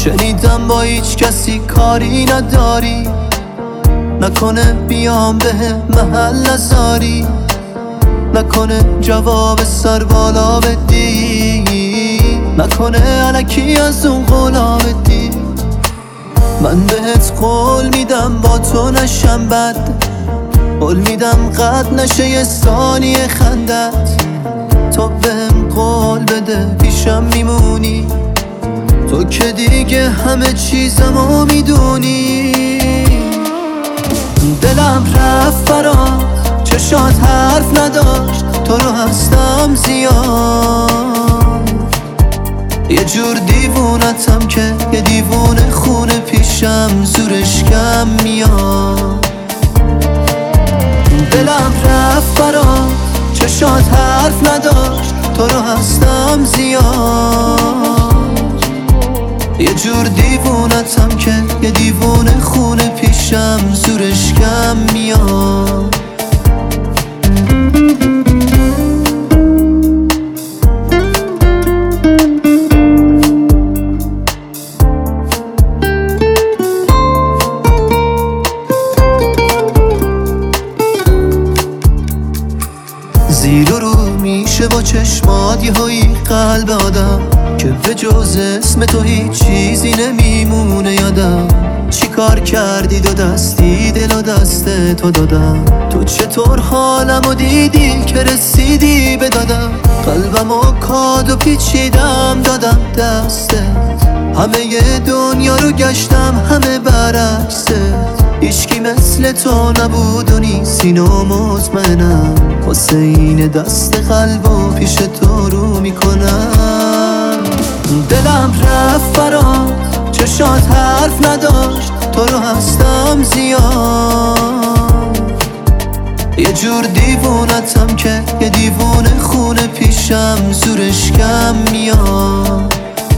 شنیدم با هیچ کسی کاری نداری، نکنه بیام به محل نزاری، نکنه جواب سر بالا بدی، نکنه الکی از اون قولا بدی. من بهت قول میدم با تو نشم بد، قول میدم قد نشه یه ثانیه خندت. تو بهم قول بده پیشم میمونی، تو که دیگه همه چیزمو میدونی. دلم رفت برات، چشات حرف نداشت، تو رو هستم زیاد. یه جور دیوونتم که یه دیوونه خونه پیشم زورش کم میاد. دلم رفت برات، چشات حرف نداشت، تو رو هستم زیاد. یه جور دیوونتم که یه دیوونه خونه پیشم زورش کم میاد. زیر و رو میشه با چشمات یه هایی قلب آدم، که به جز اسم تو هیچ چیزی نمیمونه یادم. چی کار کردی دو دستی دل و دست تو دادم، تو چطور حالمو دیدی که رسیدی به دادم. قلبمو کادو پیچیدم دادم دستت، همه ی دنیا رو گشتم همه برعکست. هیچکی مثل تو نبود و نیست اینو مطمئنم، واسه این دست قلبو پیش تو رو میکنم. دلم رفت برات، چشات حرف نداشت، تو رو هستم زیاد. یه جور دیوونتم که یه دیوونه خونه پیشم زورش کم میاد.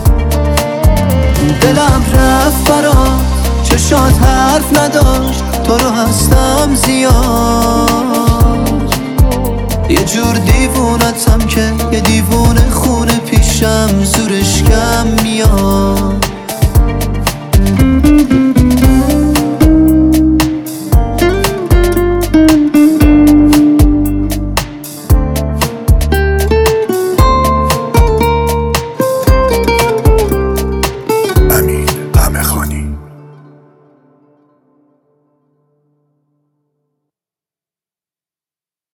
دلم رفت برات، چشات حرف نداشت، تو رو هستم زیاد. یه جور دیوونتم که یه دیوونه